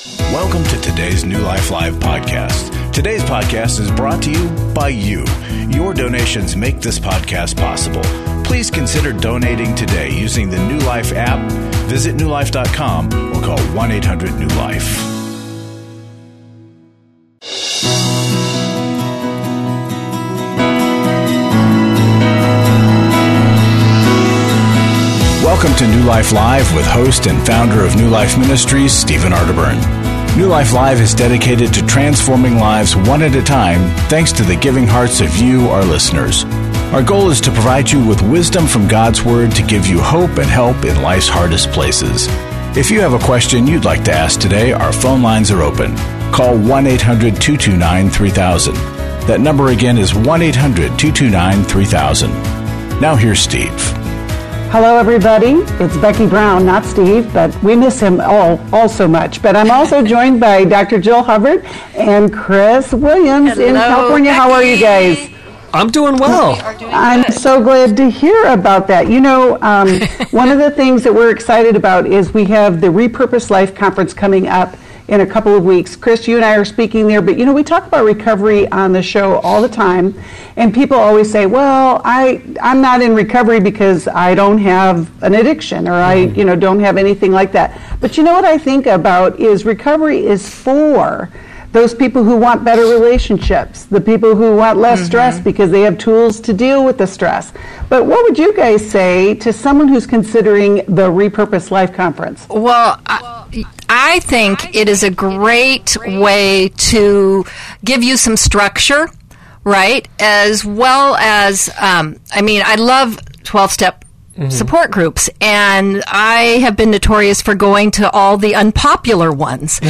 Welcome to today's New Life Live podcast. Today's podcast is brought to you by you. Your donations make this podcast possible. Please consider donating today using the New Life app. Visit newlife.com or call 1-800-NEW-LIFE. Welcome to New Life Live with host and founder of New Life Ministries, Stephen Arterburn. New Life Live is dedicated to transforming lives one at a time thanks to the giving hearts of you, our listeners. Our goal is to provide you with wisdom from God's Word to give you hope and help in life's hardest places. If you have a question you'd like to ask today, our phone lines are open. Call 1-800-229-3000. That number again is 1-800-229-3000. Now here's Steve. Hello, everybody. It's Becky Brown, not Steve, but we miss him all so much. But I'm also joined by Dr. Jill Hubbard and Chris Williams in California. Becky. How are you guys? I'm doing well. I'm so glad to hear about that. You know, one of the things that we're excited about is we have the Repurposed Life Conference coming up in a couple of weeks. Chris, you and I are speaking there, but you know, we talk about recovery on the show all the time, and people always say, well, I'm not in recovery because I don't have an addiction or I don't have anything like that. But you know what I think about is recovery is for those people who want better relationships, the people who want less stress because they have tools to deal with the stress. But what would you guys say to someone who's considering the Repurposed Life Conference? Well, I think it is a great way to give you some structure, right? As well as, I love 12-step support groups, and I have been notorious for going to all the unpopular ones.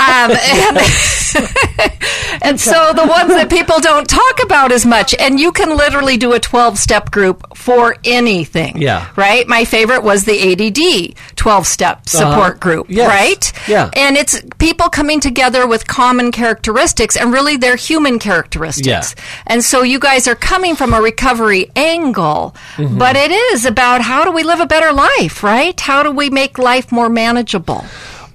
And so the ones that people don't talk about as much, and you can literally do a 12-step group for anything. Yeah. Right? My favorite was the ADD 12-step support group, yes. right? Yeah. And it's people coming together with common characteristics, and really they're human characteristics. Yeah. And so you guys are coming from a recovery angle, but it is about how do we live a better life, right? How do we make life more manageable?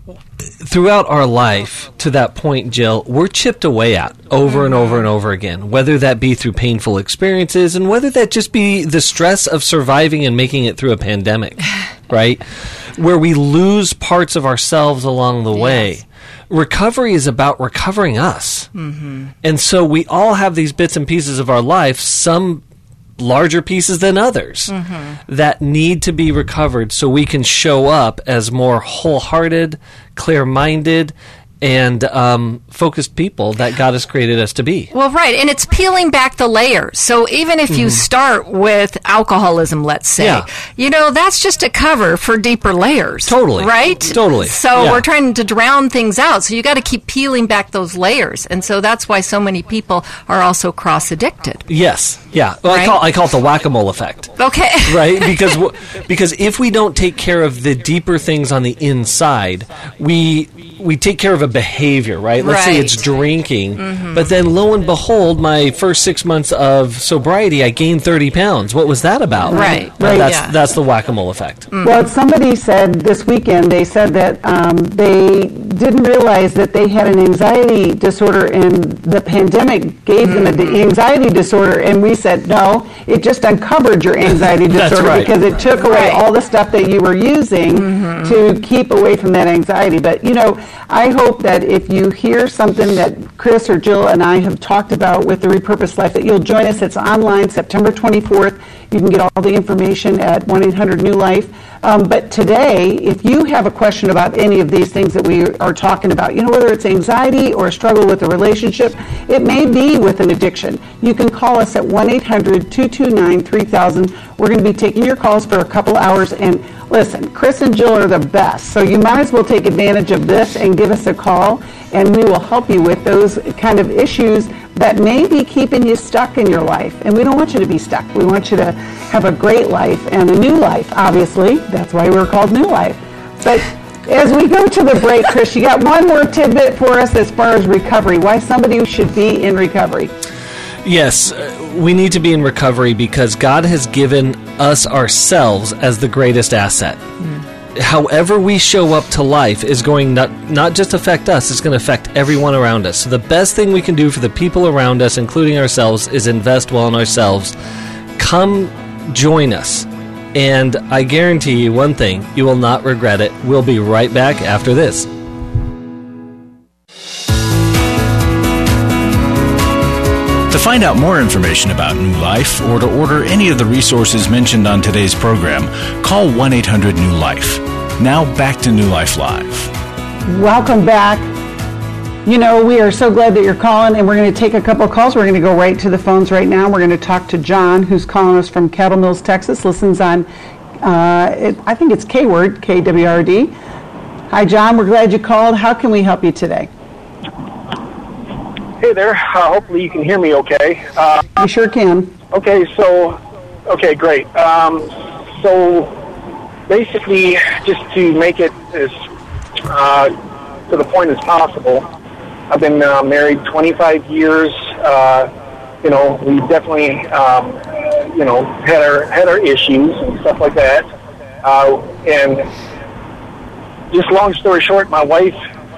Throughout our life, to that point, Jill, we're chipped away at over and over and over again, whether that be through painful experiences and whether that just be the stress of surviving and making it through a pandemic, right? Where we lose parts of ourselves along the way. Recovery is about recovering us. And so we all have these bits and pieces of our life, some larger pieces than others, that need to be recovered so we can show up as more wholehearted, clear-minded, and focused people that God has created us to be. Well, right, and it's peeling back the layers. So even if you start with alcoholism, let's say, that's just a cover for deeper layers. Totally. Right? Totally. So we're trying to drown things out. So you got to keep peeling back those layers. And so that's why so many people are also cross-addicted. Yes. Yeah. Well, Right? I call it the whack-a-mole effect. Okay. Right? Because if we don't take care of the deeper things on the inside, we take care of a behavior, right? Let's say it's drinking, but then lo and behold, my first 6 months of sobriety, I gained 30 pounds. What was that about? Right. That's the whack-a-mole effect. Well, somebody said this weekend, they said that they didn't realize that they had an anxiety disorder and the pandemic gave them an anxiety disorder, and we said, no, it just uncovered your anxiety disorder because it took away all the stuff that you were using to keep away from that anxiety. But, I hope that if you hear something that Chris or Jill and I have talked about with the Repurposed Life, that you'll join us. It's online, September 24th. You can get all the information at 1-800-NEW-LIFE. But today, if you have a question about any of these things that we are talking about, whether it's anxiety or a struggle with a relationship, it may be with an addiction. You can call us at 1-800-229-3000. We're going to be taking your calls for a couple hours. And listen, Chris and Jill are the best. So you might as well take advantage of this and give us a call, and we will help you with those kind of issues that may be keeping you stuck in your life. And we don't want you to be stuck. We want you to have a great life and a new life, obviously. That's why we're called New Life. But as we go to the break, Chris, you got one more tidbit for us as far as recovery, why somebody should be in recovery. Yes, we need to be in recovery because God has given us ourselves as the greatest asset. however we show up to life is going not just affect us, it's going to affect everyone around us. So the best thing we can do for the people around us, including ourselves, is invest well in ourselves. Come join us. And I guarantee you one thing, you will not regret it. We'll be right back after this. To find out more information about New Life or to order any of the resources mentioned on today's program, call 1-800-NEW-LIFE. Now back to New Life Live. Welcome back. You know, we are so glad that you're calling, and we're going to take a couple of calls. We're going to go right to the phones right now. We're going to talk to John, who's calling us from Cattle Mills, Texas, listens on, I think it's K-Word, KWRD. Hi, John. We're glad you called. How can we help you today? Hey there. Hopefully you can hear me okay. You sure can. Okay, great. So basically, just to make it as to the point as possible, I've been married 25 years. We definitely, had our issues and stuff like that. And just long story short, my wife,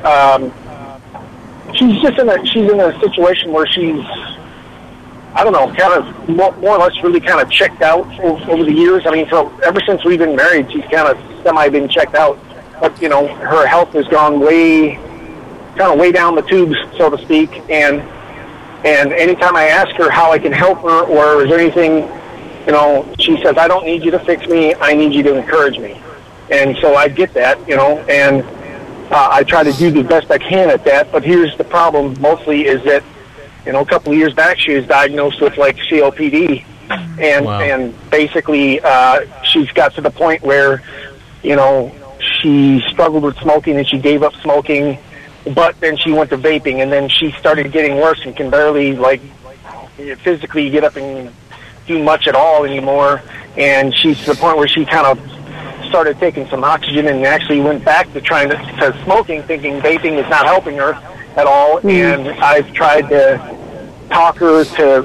she's in a situation where she's, I don't know, kind of more or less really kind of checked out over the years. I mean, ever since we've been married, she's kind of been checked out. But, her health has gone way down the tubes, so to speak. And anytime I ask her how I can help her or is there anything, she says, I don't need you to fix me. I need you to encourage me. And so I get that, and I try to do the best I can at that. But here's the problem mostly is that, a couple of years back, she was diagnosed with like COPD. And, wow. And basically, she's got to the point where, she struggled with smoking and she gave up smoking, but then she went to vaping and then she started getting worse and can barely physically get up and do much at all anymore. And she's to the point where she kind of started taking some oxygen and actually went back to trying to smoking, thinking vaping is not helping her at all. And I've tried to talk her to,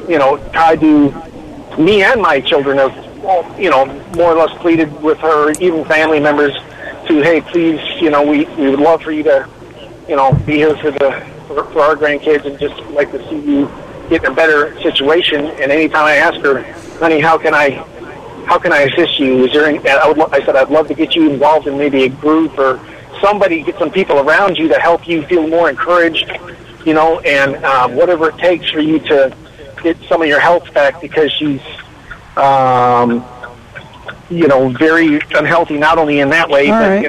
me and my children have, more or less pleaded with her, even family members, to, hey, please, we would love for you to, be here for our grandkids and just like to see you get in a better situation. And anytime I ask her, honey, how can I assist you? Is there any, I said, I'd love to get you involved in maybe a group or somebody, get some people around you to help you feel more encouraged, and whatever it takes for you to get some of your health back, because she's, very unhealthy, not only in that way, but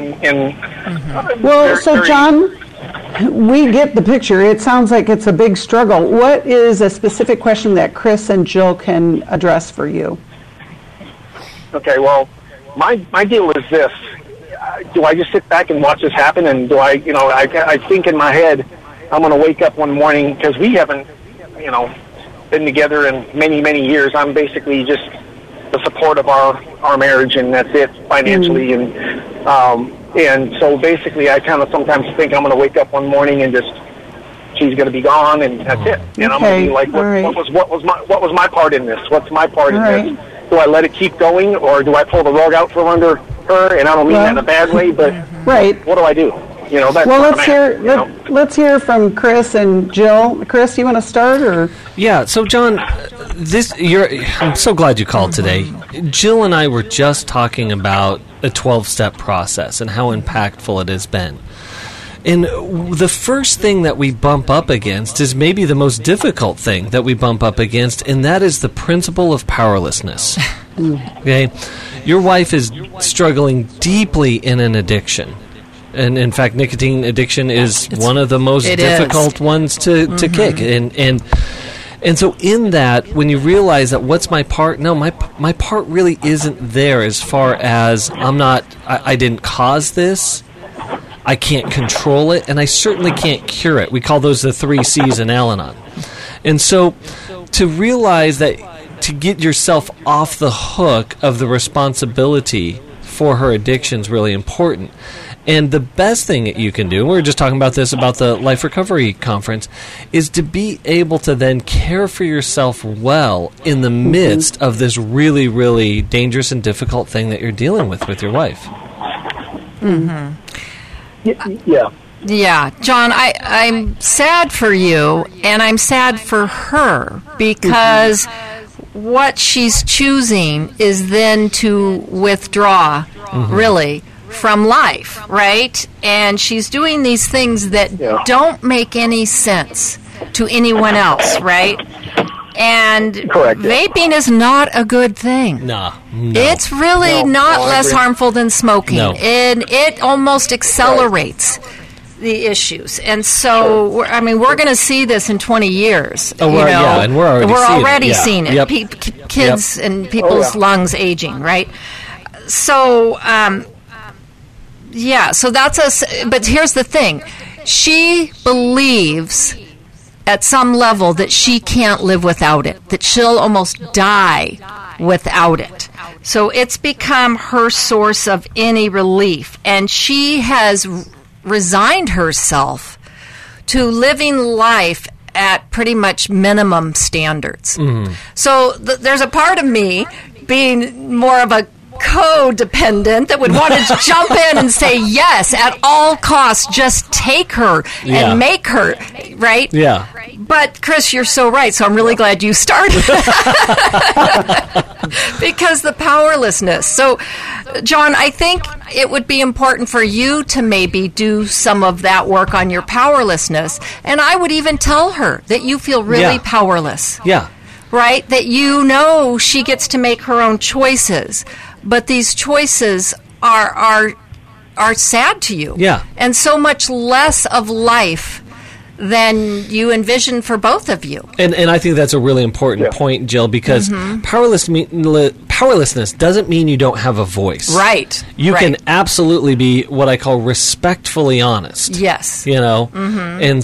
John, we get the picture. It sounds like it's a big struggle. What is a specific question that Chris and Jill can address for you? Okay, well, my deal is this. Do I just sit back and watch this happen? And do I think in my head, I'm going to wake up one morning, because we haven't, been together in many, many years. I'm basically just the support of our marriage, and that's it financially. And so basically I kind of sometimes think I'm going to wake up one morning and just, she's going to be gone, and that's it. And I'm going to be like, what was my part in this? What's my part in this? Do I let it keep going, or do I pull the rug out from under her? And I don't mean that in a bad way, but what do I do? That's let's hear from Chris and Jill. Chris, you want to start, or? Yeah. So, John, I'm so glad you called today. Jill and I were just talking about a 12-step process and how impactful it has been. And the first thing that we bump up against is maybe the most difficult thing that we bump up against, and that is the principle of powerlessness. Okay? Your wife is struggling deeply in an addiction. And in fact, nicotine addiction is one of the most difficult ones to kick. And so in that, when you realize that what's my part? No, my part really isn't there, as far as I didn't cause this. I can't control it, and I certainly can't cure it. We call those the 3 C's in Al-Anon. And so to realize that, to get yourself off the hook of the responsibility for her addiction is really important. And the best thing that you can do, and we were just talking about this about the Life Recovery Conference, is to be able to then care for yourself well in the midst of this really, really dangerous and difficult thing that you're dealing with your wife. Yeah. Yeah, John, I'm sad for you, and I'm sad for her, because what she's choosing is then to withdraw, really, from life, right? And she's doing these things that don't make any sense to anyone else, right? And Correct. Vaping is not a good thing. No. It's really not less harmful than smoking. No. And it almost accelerates the issues. And so, we're going to see this in 20 years. Oh, and we're already seeing it. Yep. Kids and people's lungs aging, right? So, so but here's the thing. She believes at some level that she can't live without it, that she'll almost die without it. So it's become her source of any relief. And she has resigned herself to living life at pretty much minimum standards. So there's a part of me being more of a codependent that would want to jump in and say, yes, at all costs, just take her and make her, right? Yeah. But, Chris, you're so right, so I'm really glad you started. Because the powerlessness. So, John, I think it would be important for you to maybe do some of that work on your powerlessness. And I would even tell her that you feel really powerless. Yeah. Right? That you know she gets to make her own choices. But these choices are sad to you. Yeah. And so much less of life than you envision for both of you. And I think that's a really important point, Jill, because powerlessness doesn't mean you don't have a voice. Right. You can absolutely be what I call respectfully honest. Yes. You know? And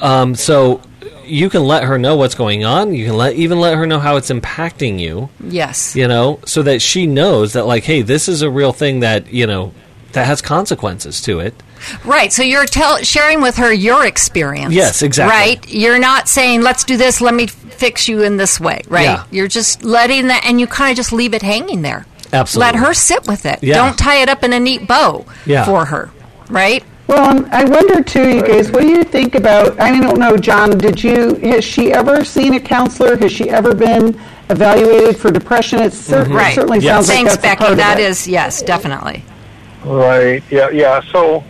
so you can let her know what's going on. You can even let her know how it's impacting you. Yes. You know, so that she knows that, like, hey, this is a real thing that, you know, that has consequences to it. Right. So you're sharing with her your experience. Yes, exactly. Right? You're not saying, let's do this, let me fix you in this way, right? Yeah. You're just letting that, and you kind of just leave it hanging there. Absolutely. Let her sit with it. Yeah. Don't tie it up in a neat bow for her, right? Well, I wonder too, you guys, what do you think about, I don't know, John, has she ever seen a counselor? Has she ever been evaluated for depression? It certainly sounds like Thanks, that's Becky. a part That of it. is, yes, definitely. Right. Yeah. So,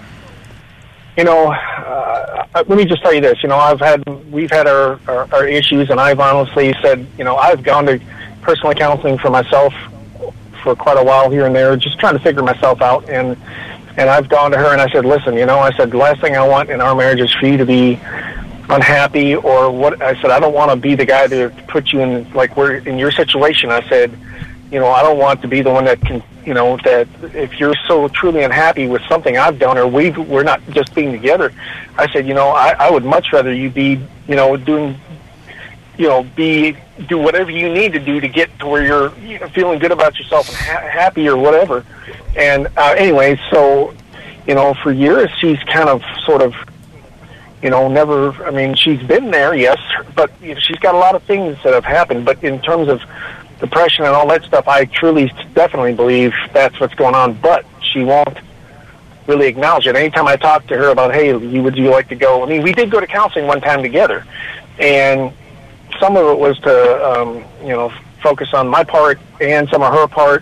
you know, let me just tell you this. You know, we've had our issues, and I've honestly said, you know, I've gone to personal counseling for myself for quite a while here and there, just trying to figure myself out. And I've gone to her and I said, listen, you know, I said, the last thing I want in our marriage is for you to be unhappy or what. I said, I don't want to be the guy to put you in, like, we're in your situation. I said, you know, I don't want to be the one that can, you know, that if you're so truly unhappy with something I've done or we're not just being together. I said, you know, I would much rather you be, you know, doing, you know, do whatever you need to do to get to where you're, you know, feeling good about yourself and happy or whatever. And anyway, so, you know, for years she's kind of sort of, you know, never, I mean, she's been there, yes, but you know, she's got a lot of things that have happened. But in terms of depression and all that stuff, I truly, definitely believe that's what's going on. But she won't really acknowledge it. Anytime I talk to her about, hey, would you like to go? I mean, we did go to counseling one time together, and some of it was to, you know, focus on my part and some of her part.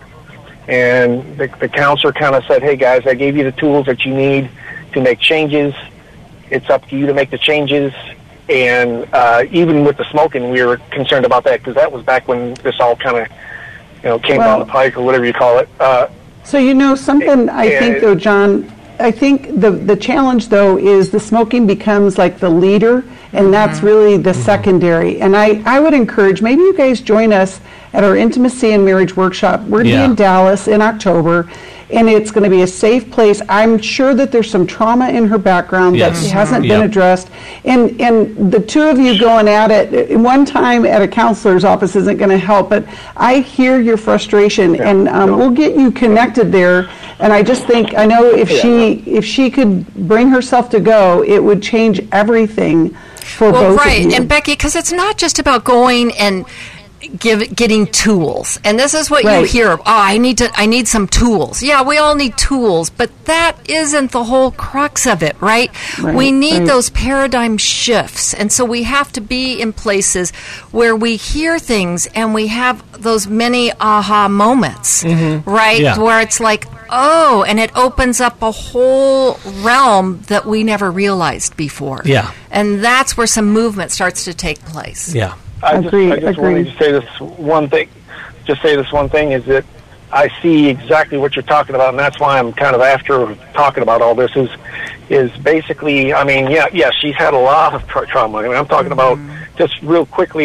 And the counselor kind of said, hey, guys, I gave you the tools that you need to make changes. It's up to you to make the changes. And even with the smoking, we were concerned about that because that was back when this all kind of, you know, came down the pike or whatever you call it. So, you know, something I think, though, John, I think the challenge, though, is the smoking becomes like the leader, and that's really the secondary. And I would encourage, maybe you guys join us at our Intimacy and Marriage Workshop. We're in Dallas in October, and it's going to be a safe place. I'm sure that there's some trauma in her background that hasn't been addressed. And the two of you going at it one time at a counselor's office isn't going to help, but I hear your frustration, and we'll get you connected there. And I just think, I know if she could bring herself to go, it would change everything for both of you. And Becky, because it's not just about going and getting tools. And this is what you Right. hear. Oh, I need some tools. Yeah, we all need tools, but that isn't the whole crux of it, right? Right, We need right. those paradigm shifts. And so we have to be in places where we hear things and we have those many aha moments, right? Yeah. Where it's like, oh, and it opens up a whole realm that we never realized before. Yeah. And that's where some movement starts to take place. Yeah. I Agreed, just wanted to say this one thing. Just say this one thing is that I see exactly what you're talking about, and that's why I'm kind of after talking about all this. Is basically, I mean, yeah, she's had a lot of trauma. I mean, I'm talking about just real quickly.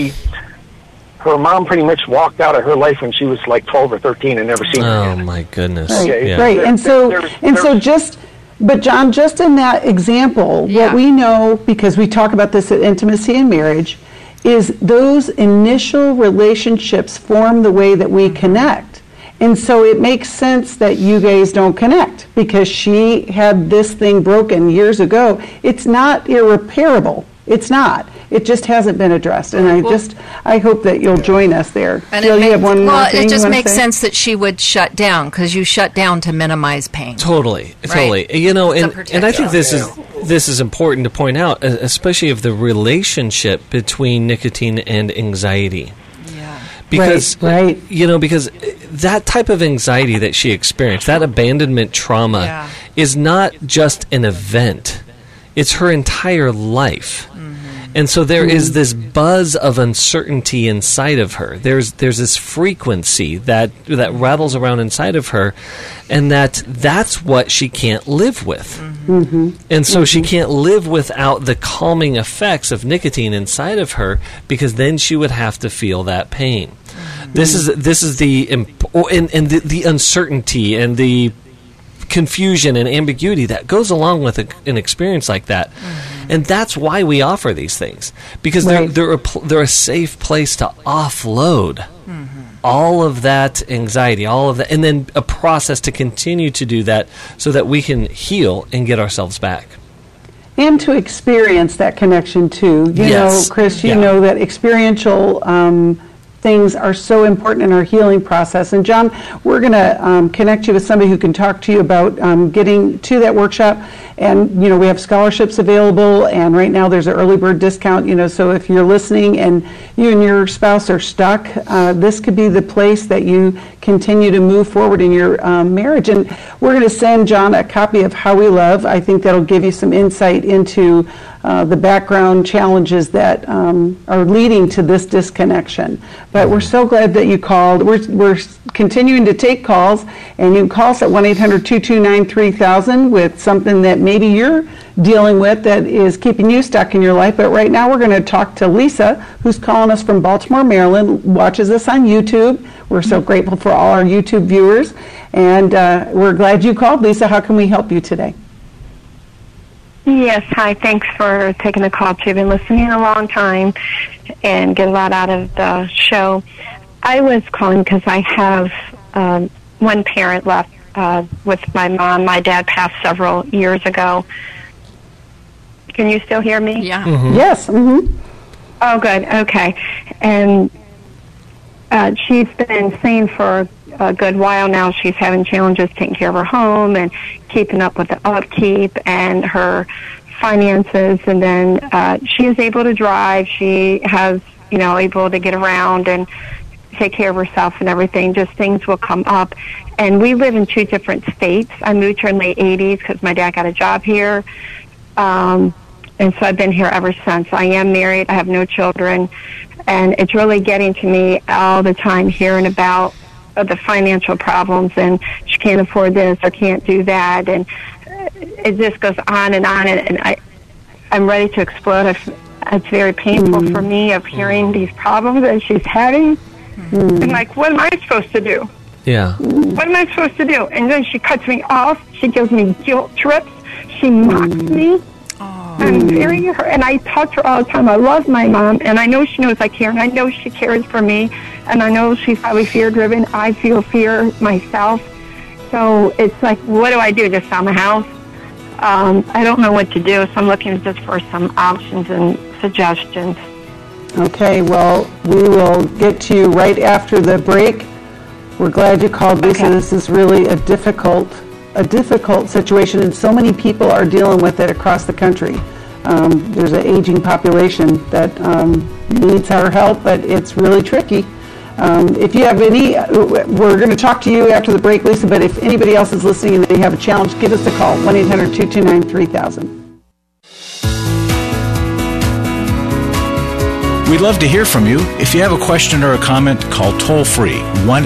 Her mom pretty much walked out of her life when she was like 12 or 13 and never seen her Oh again. my goodness. Right, Yeah. right. And so, There's- but John, just in that example, Yeah. what we know, because we talk about this at Intimacy in Marriage, is those initial relationships form the way that we connect. And so it makes sense that you guys don't connect because she had this thing broken years ago. It's not irreparable. It's not. It just hasn't been addressed. And I hope that you'll join us there. And Jill, you have one more thing it you just wanna makes say? sense that she would shut down because you shut down to minimize pain. Totally. Right. You know, It's a and I think protection. this is important to point out, especially of the relationship between nicotine and anxiety. Yeah. Because Right. you know, because that type of anxiety that she experienced, that abandonment trauma, Yeah. is not just an event; it's her entire life. And so there is this buzz of uncertainty inside of her. There's this frequency that rattles around inside of her, and that's what she can't live with. And so she can't live without the calming effects of nicotine inside of her, because then she would have to feel that pain. This is the the uncertainty and the confusion and ambiguity that goes along with an experience like that. And that's why we offer these things, because Right. they're a safe place to offload all of that anxiety, all of that, and then a process to continue to do that so that we can heal and get ourselves back. And to experience that connection too. You Yes. know, Chris, you Yeah. know that experiential things are so important in our healing process. And John, we're going to connect you with somebody who can talk to you about getting to that workshop. And, you know, we have scholarships available, and right now there's an early bird discount, you know, so if you're listening and you and your spouse are stuck, this could be the place that you continue to move forward in your marriage. And we're going to send John a copy of How We Love. I think that'll give you some insight into the background challenges that are leading to this disconnection. But we're so glad that you called. We're continuing to take calls, and you can call us at 1-800-229-3000 with something that maybe you're dealing with that is keeping you stuck in your life. But right now we're going to talk to Lisa, who's calling us from Baltimore, Maryland, watches us on YouTube. We're so grateful for all our YouTube viewers, and we're glad you called. Lisa, how can we help you today? Yes, hi. Thanks for taking the call, too. I've been listening a long time and get a lot out of the show. I was calling because I have one parent left with my mom. My dad passed several years ago. Can you still hear me? Yeah. Yes. Mm-hmm. Oh, good. Okay. And she's been insane for a good while now. She's having challenges taking care of her home and keeping up with the upkeep and her finances. And then she is able to drive. She has, you know, able to get around and take care of herself and everything. Just things will come up. And we live in 2 different states. I moved here in the late 80s because my dad got a job here. And so I've been here ever since. I am married. I have no children. And it's really getting to me all the time, hearing about the financial problems, and she can't afford this or can't do that. And it just goes on. And I'm ready to explode. It's very painful for me of hearing these problems that she's having. I'm like, what am I supposed to do? Yeah. What am I supposed to do? And then she cuts me off. She gives me guilt trips. She mocks me. I'm very hurt, and I talk to her all the time. I love my mom, and I know she knows I care, and I know she cares for me, and I know she's probably fear-driven. I feel fear myself. So it's like, what do I do? Just sell my house? I don't know what to do, so I'm looking just for some options and suggestions. Okay, well, we will get to you right after the break. We're glad you called, Lisa. Okay. This is really a difficult situation, and so many people are dealing with it across the country. There's an aging population that needs our help, but it's really tricky. If you have any, we're going to talk to you after the break, Lisa, but if anybody else is listening and they have a challenge, give us a call, 1-800-229-3000. We'd love to hear from you. If you have a question or a comment, call toll-free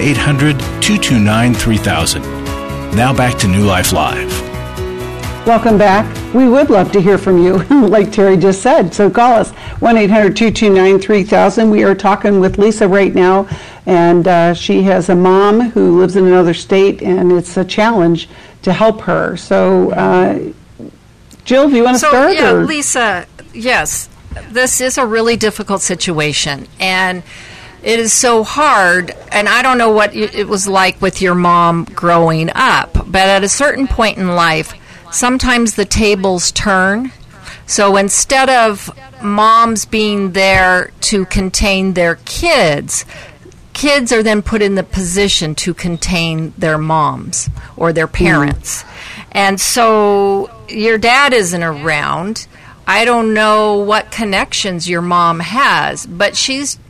1-800-229-3000. Now back to New Life Live. Welcome back. We would love to hear from you, like Terry just said. So call us, 1-800-229-3000. We are talking with Lisa right now, and she has a mom who lives in another state, and it's a challenge to help her. So, Jill, do you want to start? Yeah, or? Lisa, yes. This is a really difficult situation, and it is so hard, and I don't know what it was like with your mom growing up, but at a certain point in life, sometimes the tables turn. So instead of moms being there to contain their kids are then put in the position to contain their moms or their parents. And so your dad isn't around. I don't know what connections your mom has, but she's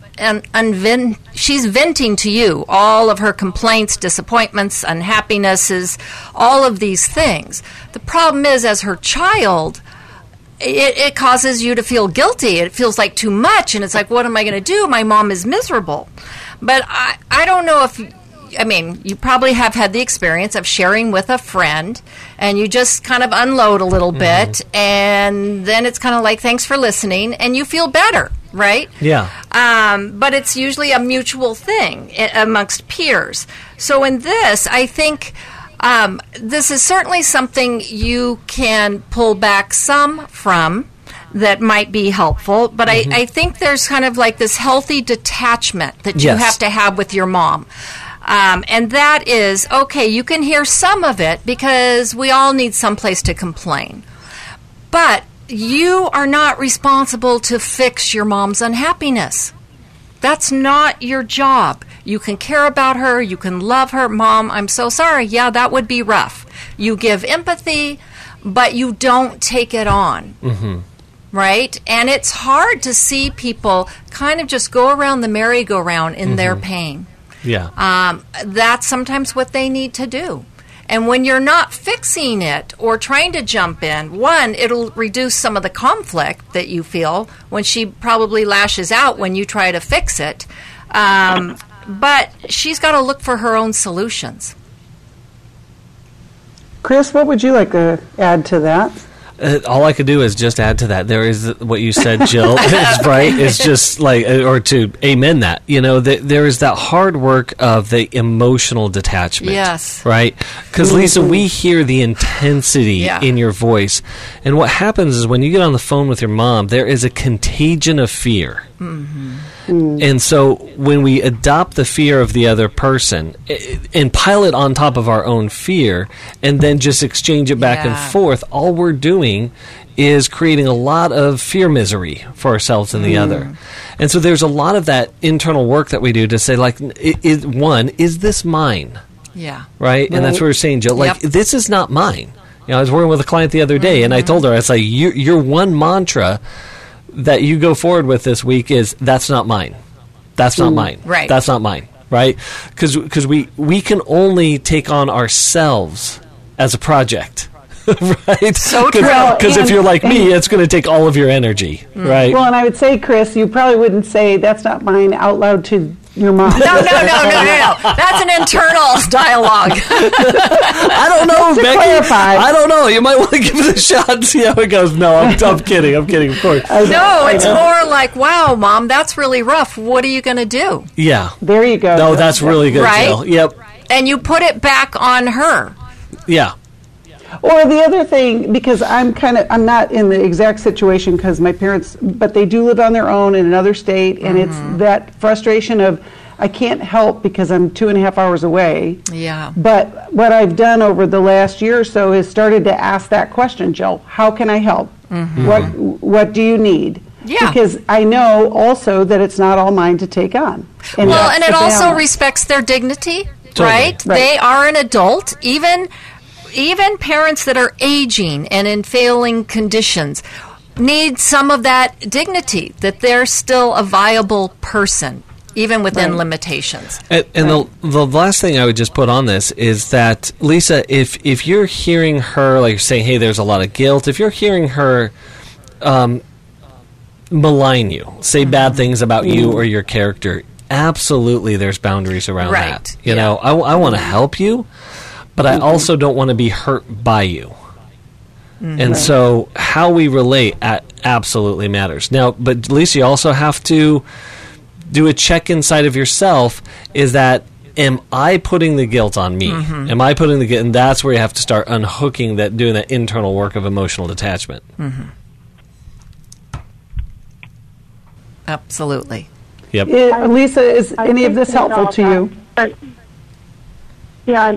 venting to you all of her complaints, disappointments, unhappinesses, all of these things. The problem is, as her child, it causes you to feel guilty. It feels like too much, and it's like, what am I going to do? My mom is miserable. But I don't know if... I mean, you probably have had the experience of sharing with a friend, and you just kind of unload a little bit, and then it's kind of like, thanks for listening, and you feel better, right? Yeah. But it's usually a mutual thing amongst peers. So in this, I think this is certainly something you can pull back some from that might be helpful, but I think there's kind of like this healthy detachment that you have to have with your mom. And that is, okay, you can hear some of it because we all need some place to complain. But you are not responsible to fix your mom's unhappiness. That's not your job. You can care about her. You can love her. Mom, I'm so sorry. Yeah, that would be rough. You give empathy, but you don't take it on. Right? And it's hard to see people kind of just go around the merry-go-round in their pain. Yeah. That's sometimes what they need to do. And when you're not fixing it or trying to jump in, one, it'll reduce some of the conflict that you feel when she probably lashes out when you try to fix it. But she's got to look for her own solutions. Chris, what would you like to add to that? All I could do is just add to that. There is what you said, Jill, is right. It's just like, or to amen that. You know, there is that hard work of the emotional detachment. Yes. Right? Because, Lisa, we hear the intensity in your voice. And what happens is when you get on the phone with your mom, there is a contagion of fear. And so when we adopt the fear of the other person and pile it on top of our own fear and then just exchange it back and forth, all we're doing is creating a lot of fear misery for ourselves and the other. And so there's a lot of that internal work that we do to say, like, is this mine? Yeah. Right? And that's what we're saying, Jill. Like, this is not mine. You know, I was working with a client the other day, and I told her, I was like, your one mantra that you go forward with this week is, that's not mine. That's not mine. Right. That's not mine. Right? Because we can only take on ourselves as a project. Right? So true. Because if you're like me, it's going to take all of your energy. Right? Well, and I would say, Chris, you probably wouldn't say that's not mine out loud to your mom. No. That's an internal dialogue. I don't know, Becky. Clarify. I don't know. You might want to give it a shot and see how it goes. No, I'm kidding. I'm kidding, of course. No, it's more like, wow, Mom, that's really rough. What are you going to do? Yeah. There you go. No, that's really good, Right? Jill. Yep. And you put it back on her. Yeah. Or the other thing, because I'm not in the exact situation because my parents, but they do live on their own in another state, and it's that frustration of, I can't help because I'm 2.5 hours away. Yeah. But what I've done over the last year or so is started to ask that question, Jill, how can I help? What do you need? Yeah. Because I know also that it's not all mine to take on. And well, that's and the it also balance. respects their dignity, Totally. right? They are an adult. Even parents that are aging and in failing conditions need some of that dignity, that they're still a viable person, even within limitations. And the last thing I would just put on this is that, Lisa, if you're hearing her, like you're saying, hey, there's a lot of guilt, if you're hearing her malign you, say bad things about you or your character, absolutely there's boundaries around that. You know, I want to help you, but I also don't want to be hurt by you. And so how we relate absolutely matters. Now, but Lisa, you also have to do a check inside of yourself. Is that, am I putting the guilt on me? Am I putting the guilt? And that's where you have to start unhooking that, doing that internal work of emotional detachment. Absolutely. Yep. Lisa, is any of this helpful to you? But, yeah,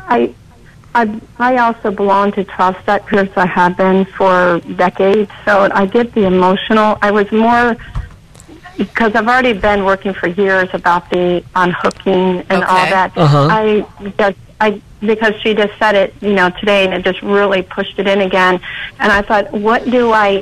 I also belong to 12-step groups. I have been for decades, so I get the emotional. I was more, because I've already been working for years about the unhooking and all that. Because she just said it, today, and it just really pushed it in again. And I thought, what do I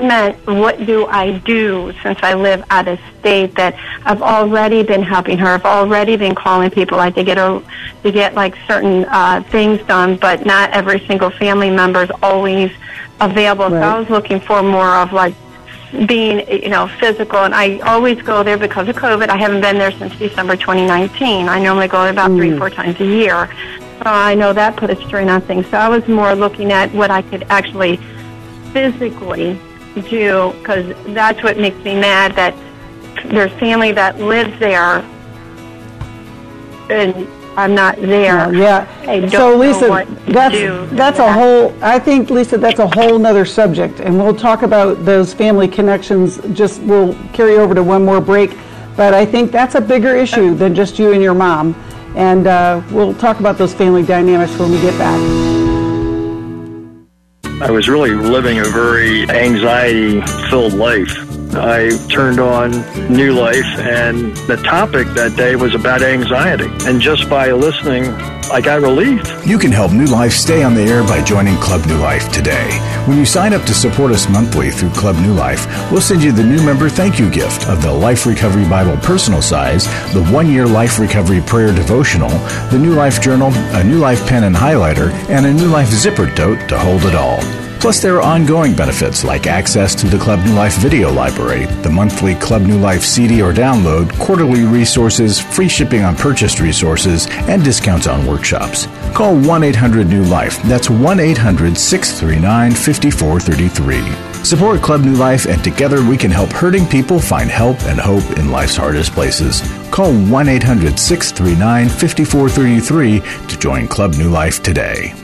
do since I live out of state, that I've already been helping her. I've already been calling people like to get like certain things done, but not every single family member is always available. Right. So I was looking for more of like being, physical, and I always go there because of COVID. I haven't been there since December 2019. I normally go there about 3-4 times a year. So I know that put a strain on things. So I was more looking at what I could actually physically do, because that's what makes me mad, that there's family that lives there and I'm not there. Yeah. So Lisa, that's a whole, I think, Lisa, that's a whole nother subject, and we'll talk about those family connections. We'll carry over to one more break, but I think that's a bigger issue than just you and your mom, and we'll talk about those family dynamics when we get back. I was really living a very anxiety-filled life. I turned on New Life, and the topic that day was about anxiety. And just by listening, I got relief. You can help New Life stay on the air by joining Club New Life today. When you sign up to support us monthly through Club New Life, we'll send you the new member thank you gift of the Life Recovery Bible personal size, the 1-year Life Recovery Prayer Devotional, the New Life Journal, a New Life pen and highlighter, and a New Life zipper tote to hold it all. Plus, there are ongoing benefits like access to the Club New Life video library, the monthly Club New Life CD or download, quarterly resources, free shipping on purchased resources, and discounts on workshops. Call 1-800-NEW-LIFE. That's 1-800-639-5433. Support Club New Life, and together we can help hurting people find help and hope in life's hardest places. Call 1-800-639-5433 to join Club New Life today.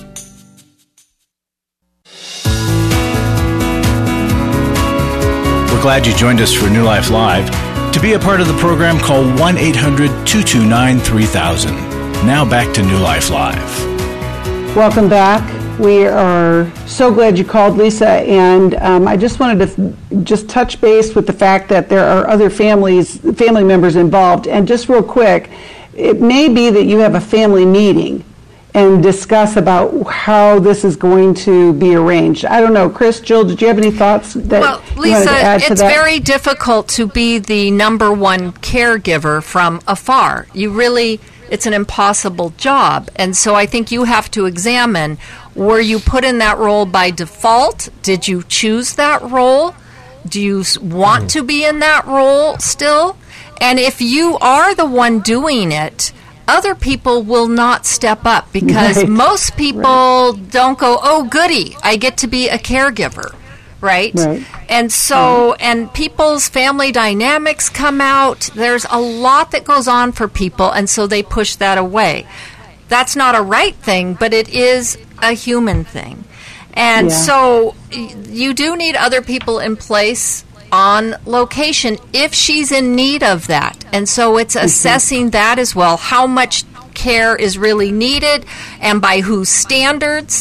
Glad you joined us for New Life Live. To be a part of the program, call 1-800-229-3000. Now back to New Life Live. Welcome back. We are so glad you called, Lisa, and I just wanted to just touch base with the fact that there are other family members involved. And just real quick, it may be that you have a family meeting and discuss about how this is going to be arranged. I don't know. Chris, Jill, did you have any thoughts that Well, you wanted to add Lisa, to it's that? very difficult to be the number one caregiver from afar. It's an impossible job. And so I think you have to examine, were you put in that role by default? Did you choose that role? Do you want to be in that role still? And if you are the one doing it, other people will not step up, because most people don't go, oh, goody, I get to be a caregiver, right? And so, and people's family dynamics come out. There's a lot that goes on for people, and so they push that away. That's not a right thing, but it is a human thing. And so you do need other people in place on location if she's in need of that. And so it's assessing that as well. How much care is really needed, and by whose standards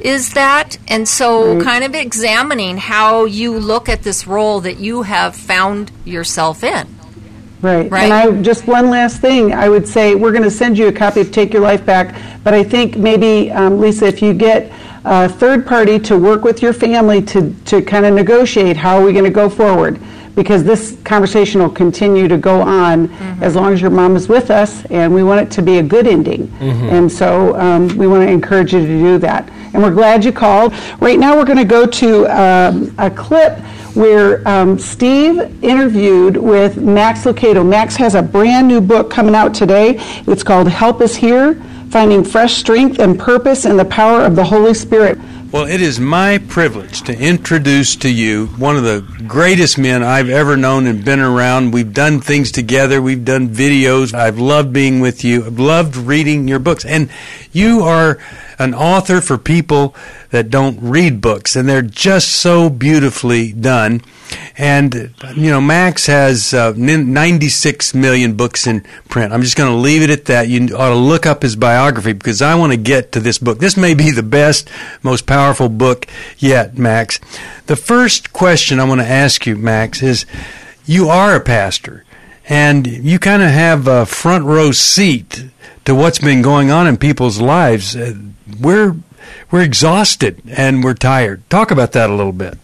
is that? And so kind of examining how you look at this role that you have found yourself in. Right. And just one last thing, I would say we're going to send you a copy of Take Your Life Back, but I think maybe, Lisa, if you get a third party to work with your family to kind of negotiate how are we going to go forward, because this conversation will continue to go on as long as your mom is with us, and we want it to be a good ending. And so we want to encourage you to do that. And we're glad you called. Right now we're going to go to a clip where Steve interviewed with Max Lucado. Max has a brand new book coming out today. It's called Help Is Here, Finding Fresh Strength and Purpose in the Power of the Holy Spirit. Well, it is my privilege to introduce to you one of the greatest men I've ever known and been around. We've done things together. We've done videos. I've loved being with you. I've loved reading your books. And you are an author for people that don't read books, and they're just so beautifully done. And, you know, Max has 96 million books in print. I'm just going to leave it at that. You ought to look up his biography, because I want to get to this book. This may be the best, most powerful book yet, Max. The first question I want to ask you, Max, is you are a pastor, and you kind of have a front row seat to what's been going on in people's lives. We're exhausted and we're tired. Talk about that a little bit.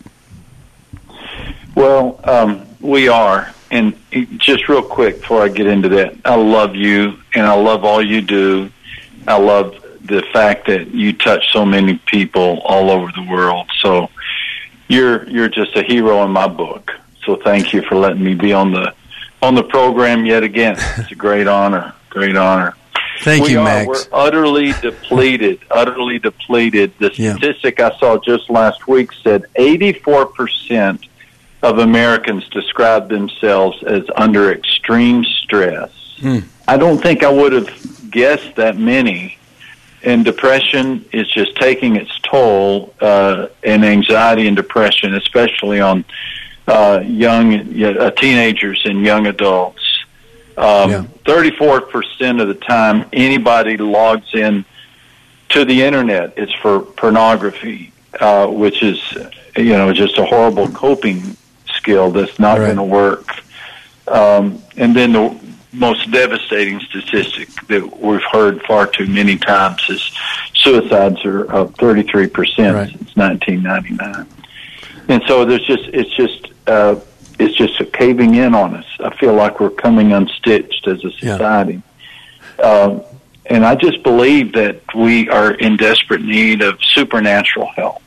Well, we are. And just real quick before I get into that, I love you, and I love all you do. I love the fact that you touch so many people all over the world. So you're just a hero in my book. So thank you for letting me be on the program yet again. It's a great honor. Great honor. Thank you, Max. We're utterly depleted. The statistic I saw just last week said 84% of Americans describe themselves as under extreme stress. I don't think I would have guessed that many. And depression is just taking its toll, and anxiety and depression, especially on teenagers and young adults. 34% of the time anybody logs in to the internet, it's for pornography, which is, just a horrible coping skill that's not going to work. And then the most devastating statistic that we've heard far too many times is suicides are up 33% since 1999. And so it's just a caving in on us. I feel like we're coming unstitched as a society. And I just believe that we are in desperate need of supernatural help.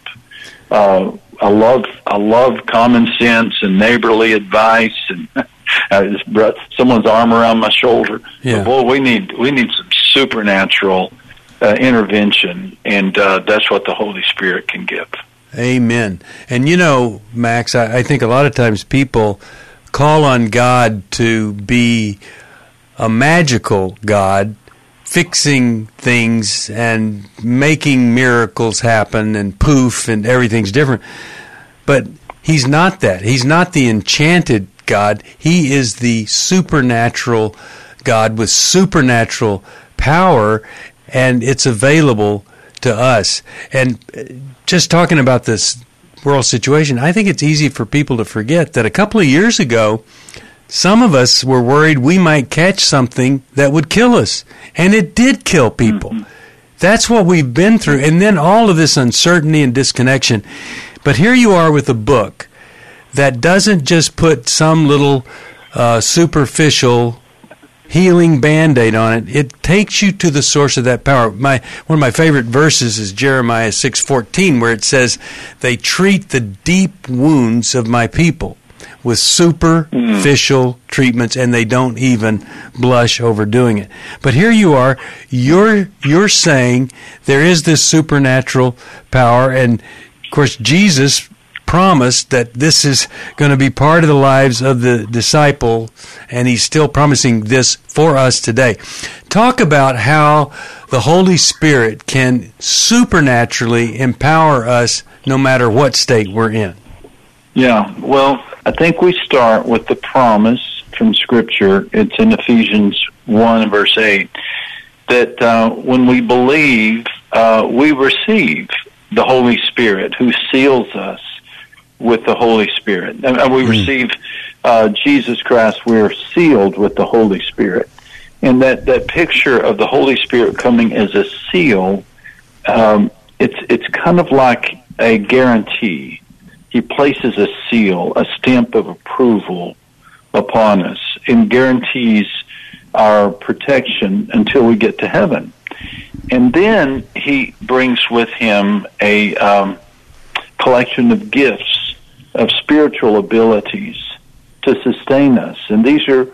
I love common sense and neighborly advice, and someone's arm around my shoulder. But boy, we need some supernatural intervention, and that's what the Holy Spirit can give. Amen. And Max, I think a lot of times people call on God to be a magical God, fixing things and making miracles happen, and poof, and everything's different. But He's not that. He's not the enchanted God. He is the supernatural God with supernatural power, and it's available to us. And just talking about this world situation, I think it's easy for people to forget that a couple of years ago, some of us were worried we might catch something that would kill us. And it did kill people. That's what we've been through. And then all of this uncertainty and disconnection. But here you are with a book that doesn't just put some little superficial healing Band-Aid on it. It takes you to the source of that power. One of my favorite verses is Jeremiah 6:14, where it says, "They treat the deep wounds of my people with superficial treatments, and they don't even blush over doing it." But here you are, you're saying there is this supernatural power, and of course Jesus promised that this is going to be part of the lives of the disciple, and he's still promising this for us today. Talk about how the Holy Spirit can supernaturally empower us no matter what state we're in. Yeah, well, I think we start with the promise from Scripture. It's in Ephesians 1 and verse 8, that when we believe, we receive the Holy Spirit, who seals us with the Holy Spirit. And we receive Jesus Christ, we're sealed with the Holy Spirit. And that picture of the Holy Spirit coming as a seal, it's kind of like a guarantee. He places a seal, a stamp of approval upon us, and guarantees our protection until we get to heaven. And then he brings with him a collection of gifts, of spiritual abilities to sustain us. And these are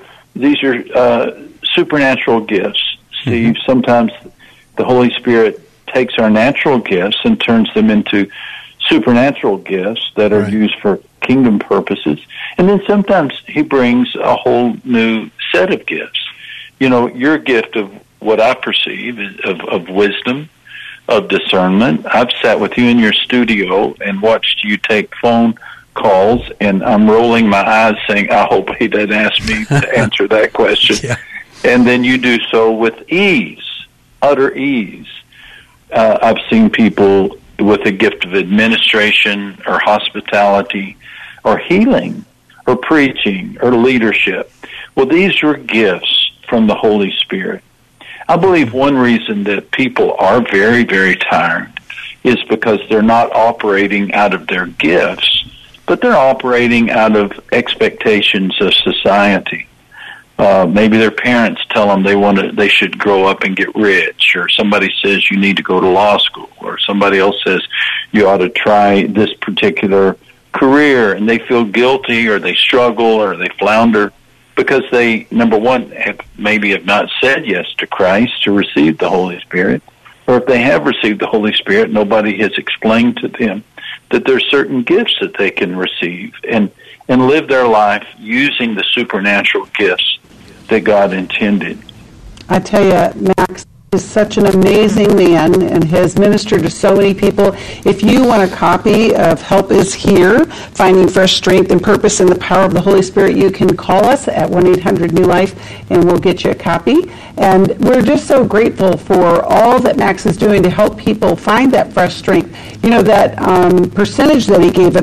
supernatural gifts, Steve. Mm-hmm. Sometimes the Holy Spirit takes our natural gifts and turns them into supernatural gifts that are used for kingdom purposes. And then sometimes he brings a whole new set of gifts. You know, your gift of what I perceive is of wisdom, of discernment. I've sat with you in your studio and watched you take phone calls, and I'm rolling my eyes saying, I hope he doesn't ask me to answer that question. Yeah. And then you do so with ease, utter ease. I've seen people with a gift of administration or hospitality or healing or preaching or leadership. Well, these are gifts from the Holy Spirit. I believe one reason that people are very, very tired is because they're not operating out of their gifts, but they're operating out of expectations of society. Maybe their parents tell them they should grow up and get rich, or somebody says you need to go to law school, or somebody else says you ought to try this particular career, and they feel guilty, or they struggle, or they flounder because they, number one, have not said yes to Christ to receive the Holy Spirit, or if they have received the Holy Spirit, nobody has explained to them that there's certain gifts that they can receive and live their life using the supernatural gifts that God intended. I tell you, Max is such an amazing man and has ministered to so many people. If you want a copy of Help Is Here, Finding Fresh Strength and Purpose in the Power of the Holy Spirit, you can call us at 1-800-NEW-LIFE and we'll get you a copy. And we're just so grateful for all that Max is doing to help people find that fresh strength. You know, that percentage that he gave of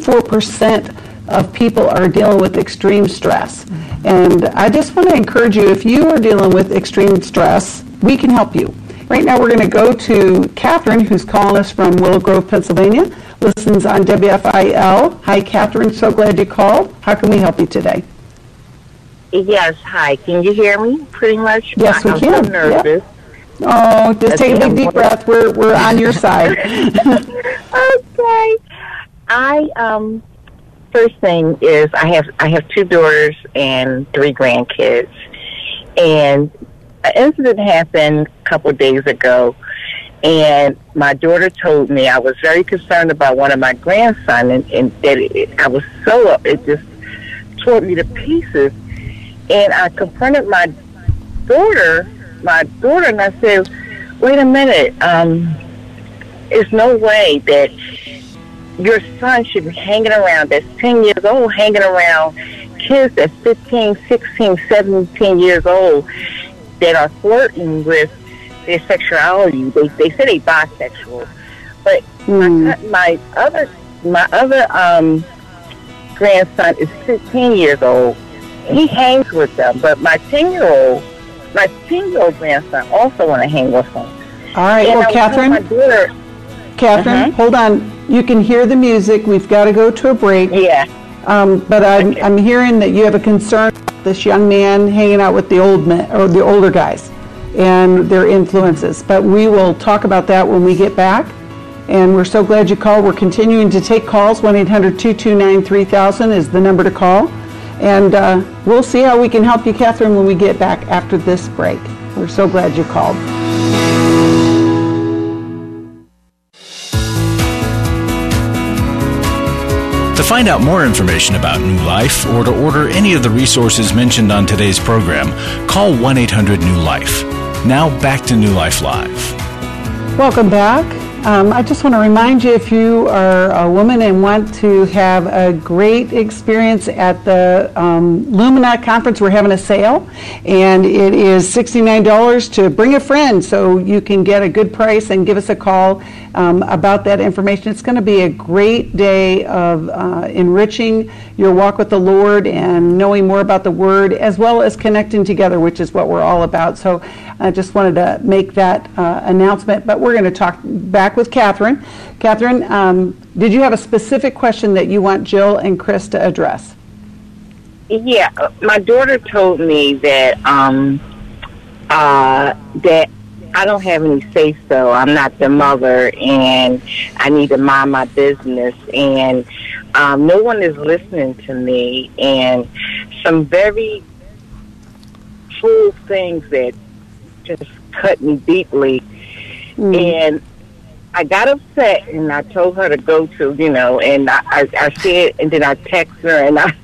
84% of people are dealing with extreme stress. And I just want to encourage you, if you are dealing with extreme stress, we can help you. Right now we're going to go to Catherine, who's calling us from Willow Grove, Pennsylvania, listens on WFIL. Hi, Catherine. So glad you called. How can we help you today? Yes, hi. Can you hear me pretty much? Yes, we can. I'm so nervous. Yeah. Oh, just take a big deep breath. We're on your side. Okay. First thing is I have 2 daughters and 3 grandkids, and an incident happened a couple of days ago, and my daughter told me I was very concerned about one of my grandsons, and that I was so up, it just tore me to pieces. And I confronted my daughter, and I said, wait a minute, there's no way that your son should be hanging around, that's 10 years old, hanging around kids that's 15, 16, 17 years old that are flirting with their sexuality. They say they bisexual. But my other grandson is 15 years old. He hangs with them. But my 10-year-old grandson also want to hang with them. All right, and well, Catherine, hold on. You can hear the music. We've got to go to a break. Yeah. But I'm hearing that you have a concern about this young man hanging out with the old men or the older guys and their influences. But we will talk about that when we get back. And we're so glad you called. We're continuing to take calls. 1-800-229-3000 is the number to call. And we'll see how we can help you, Catherine, when we get back after this break. We're so glad you called. To find out more information about New Life or to order any of the resources mentioned on today's program, call 1-800-NEW-LIFE. Now back to New Life Live. Welcome back. I just want to remind you, if you are a woman and want to have a great experience at the Lumina conference, we're having a sale, and it is $69 to bring a friend, so you can get a good price and give us a call about that information. It's going to be a great day of enriching your walk with the Lord and knowing more about the Word, as well as connecting together, which is what we're all about. So I just wanted to make that announcement, but we're going to talk back with Catherine. Catherine, did you have a specific question that you want Jill and Chris to address? Yeah, my daughter told me that that I don't have any say-so. I'm not the mother, and I need to mind my business, and no one is listening to me, and some very cruel things that just cut me deeply. And I got upset, and I told her to go to, and I said, and then I text her, and I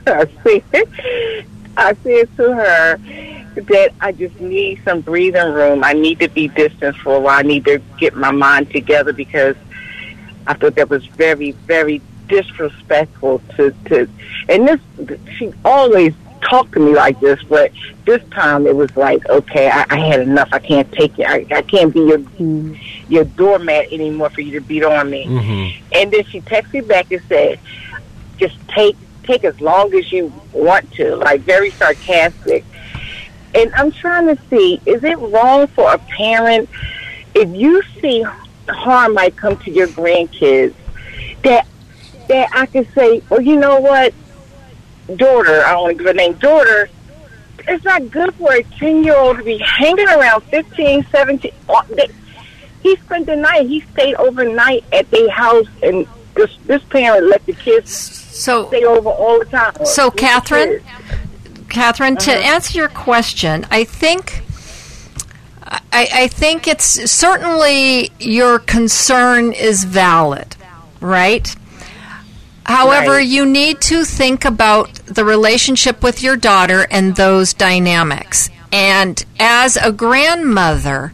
said to her that I just need some breathing room. I need to be distant for a while. I need to get my mind together, because I thought that was very, very disrespectful to and this, she always talked to me like this, but this time it was like, okay, I had enough. I can't take it. I can't be your doormat anymore for you to beat on me. And then she texted me back and said, just take as long as you want to, like very sarcastic. And I'm trying to see, is it wrong for a parent, if you see harm might come to your grandkids, that I can say, well, you know what, daughter, I don't want to give her name, daughter, it's not good for a 10-year-old to be hanging around 15, 17. He spent the night. He stayed overnight at their house, and this parent let the kids stay over all the time. So, Catherine, to answer your question, I think it's certainly your concern is valid, right? However, you need to think about the relationship with your daughter and those dynamics. And as a grandmother,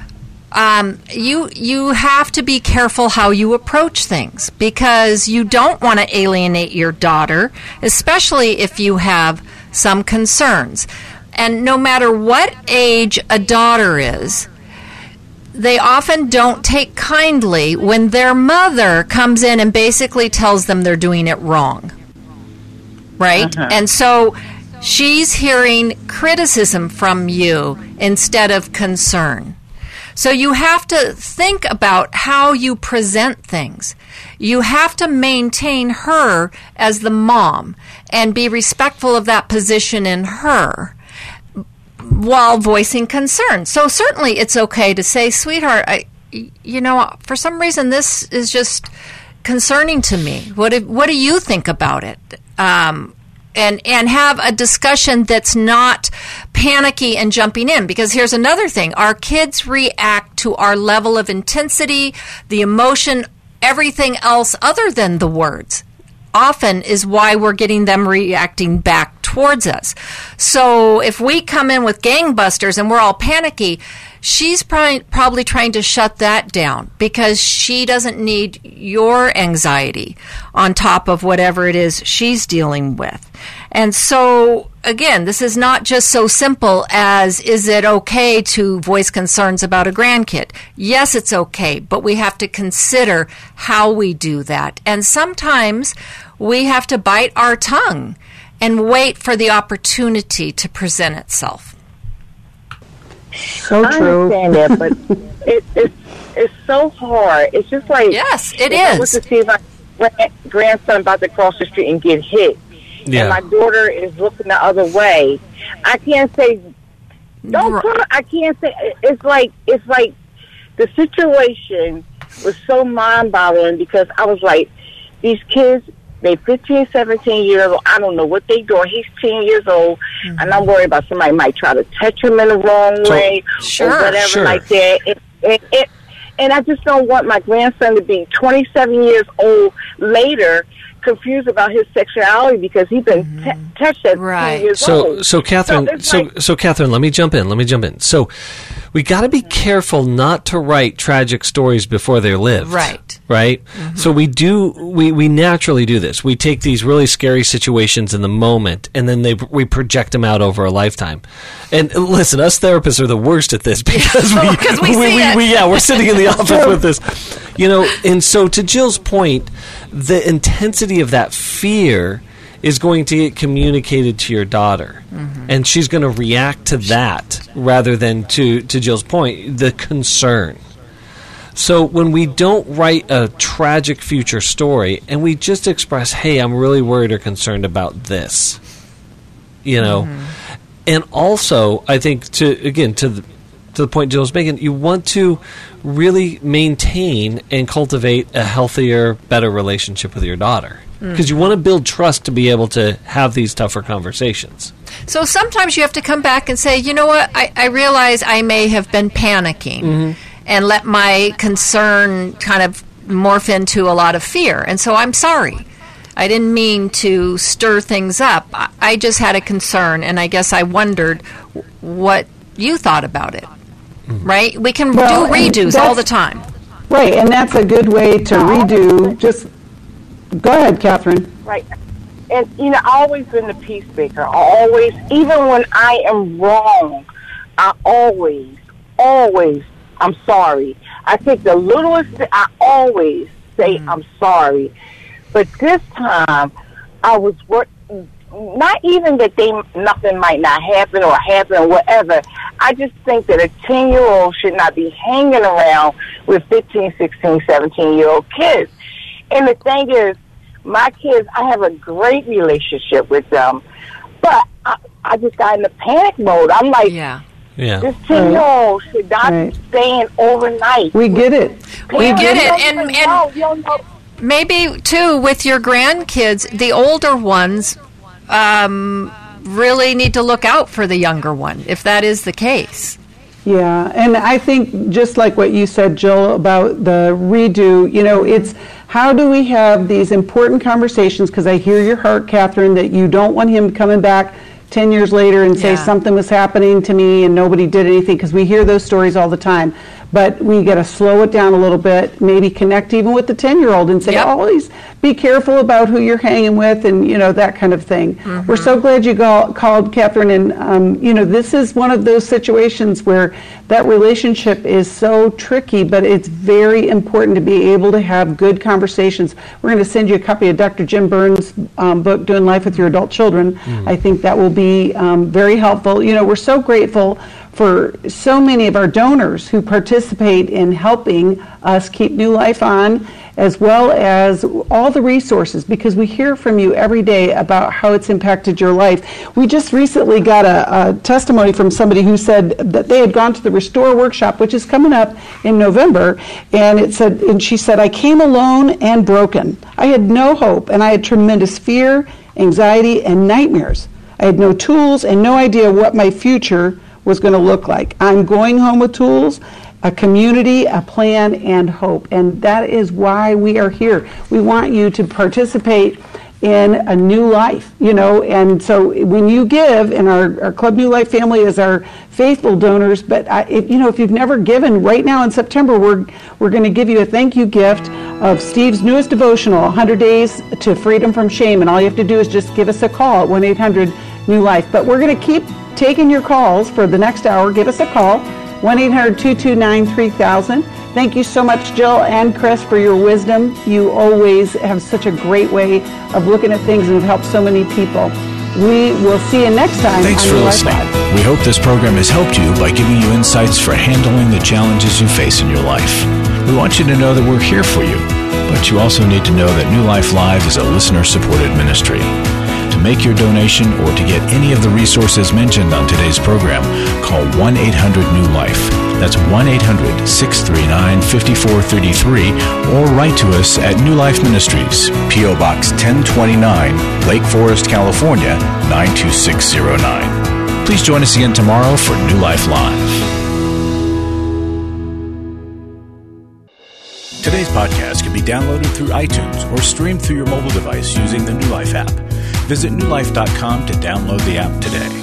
you have to be careful how you approach things, because you don't want to alienate your daughter, especially if you have some concerns. And no matter what age a daughter is, they often don't take kindly when their mother comes in and basically tells them they're doing it wrong. Right? And so she's hearing criticism from you instead of concern. So you have to think about how you present things. You have to maintain her as the mom and be respectful of that position in her, while voicing concern. So certainly it's okay to say, sweetheart, for some reason this is just concerning to me. What do you think about it? And have a discussion that's not panicky and jumping in. Because here's another thing. Our kids react to our level of intensity, the emotion, everything else other than the words. Often is why we're getting them reacting back towards us. So if we come in with gangbusters and we're all panicky, she's probably trying to shut that down, because she doesn't need your anxiety on top of whatever it is she's dealing with. And so, again, this is not just so simple as, is it okay to voice concerns about a grandkid? Yes, it's okay, but we have to consider how we do that. And sometimes we have to bite our tongue and wait for the opportunity to present itself. So true. I understand that, but it's so hard. It's just like, yes, it is. I was to see my grandson about to cross the street and get hit, and my daughter is looking the other way. I can't say, don't come. I can't say. It's like the situation was so mind-boggling, because I was like, these kids, they're 15, 17 years old. I don't know what they're doing. He's 10 years old, and I'm worried about somebody might try to touch him in the wrong way or whatever like that. And I just don't want my grandson to be 27 years old later, confused about his sexuality, because he's been touched at 10 years old. So Catherine, so Catherine, let me jump in. So we got to be careful not to write tragic stories before they're lived. Right. Mm-hmm. So we naturally do this. We take these really scary situations in the moment, and then we project them out over a lifetime. And listen, us therapists are the worst at this because we're sitting in the office with this, and so to Jill's point, the intensity of that fear is going to get communicated to your daughter. Mm-hmm. And she's going to react to that rather than to Jill's point, the concern. So when we don't write a tragic future story and we just express, hey, I'm really worried or concerned about this, Mm-hmm. And also, I think, to the point Jill's making, you want to really maintain and cultivate a healthier, better relationship with your daughter. Because you want to build trust to be able to have these tougher conversations. So sometimes you have to come back and say, you know what, I realize I may have been panicking and let my concern kind of morph into a lot of fear. And so I'm sorry. I didn't mean to stir things up. I just had a concern, and I guess I wondered what you thought about it. Right? We can do redos all the time. Right, and that's a good way to redo. Just go ahead, Catherine. Right. And, I've always been the peacemaker. Always, even when I am wrong, I always, I'm sorry. I think the littlest, I always say I'm sorry. But this time, I was not even that nothing might not happen or whatever. I just think that a 10-year-old should not be hanging around with 15, 16, 17-year-old kids. And the thing is, my kids, I have a great relationship with them, but I just got in the panic mode. I'm like, this 10-year-old should not be staying overnight. We get it. And maybe, too, with your grandkids, the older ones really need to look out for the younger one, if that is the case. Yeah, and I think just like what you said, Jill, about the redo, it's how do we have these important conversations, because I hear your heart, Catherine, that you don't want him coming back 10 years later and say something was happening to me and nobody did anything, because we hear those stories all the time. But we got to slow it down a little bit, maybe connect even with the 10-year-old and say, always be careful about who you're hanging with and, that kind of thing. Mm-hmm. We're so glad you called, Catherine, and, this is one of those situations where that relationship is so tricky, but it's very important to be able to have good conversations. We're going to send you a copy of Dr. Jim Burns' book, Doing Life with Your Adult Children. I think that will be very helpful. We're so grateful for so many of our donors who participate in helping us keep New Life on, as well as all the resources, because we hear from you every day about how it's impacted your life. We just recently got a testimony from somebody who said that they had gone to the Restore Workshop, which is coming up in November, and she said, I came alone and broken. I had no hope, and I had tremendous fear, anxiety, and nightmares. I had no tools and no idea what my future was going to look like. I'm going home with tools, a community, a plan, and hope. And that is why we are here. We want you to participate in a new life, and so when you give, and our Club New Life family is our faithful donors, but if you've never given, right now in September, we're going to give you a thank you gift of Steve's newest devotional, 100 Days to Freedom from Shame, and all you have to do is just give us a call at 1-800-NEW-LIFE. But we're going to keep taking your calls for the next hour. Give us a call, 1-800-229-3000. Thank you so much, Jill and Chris, for your wisdom. You always have such a great way of looking at things and have helped so many people. We will see you next time. Thanks for listening. We hope this program has helped you by giving you insights for handling the challenges you face in your life. We want you to know that we're here for you, but you also need to know that New Life Live is a listener-supported ministry. To make your donation or to get any of the resources mentioned on today's program, call 1-800-NEW-LIFE. That's 1-800-639-5433, or write to us at New Life Ministries, P.O. Box 1029, Lake Forest, California, 92609. Please join us again tomorrow for New Life Live. Today's podcast can be downloaded through iTunes or streamed through your mobile device using the New Life app. Visit newlife.com to download the app today.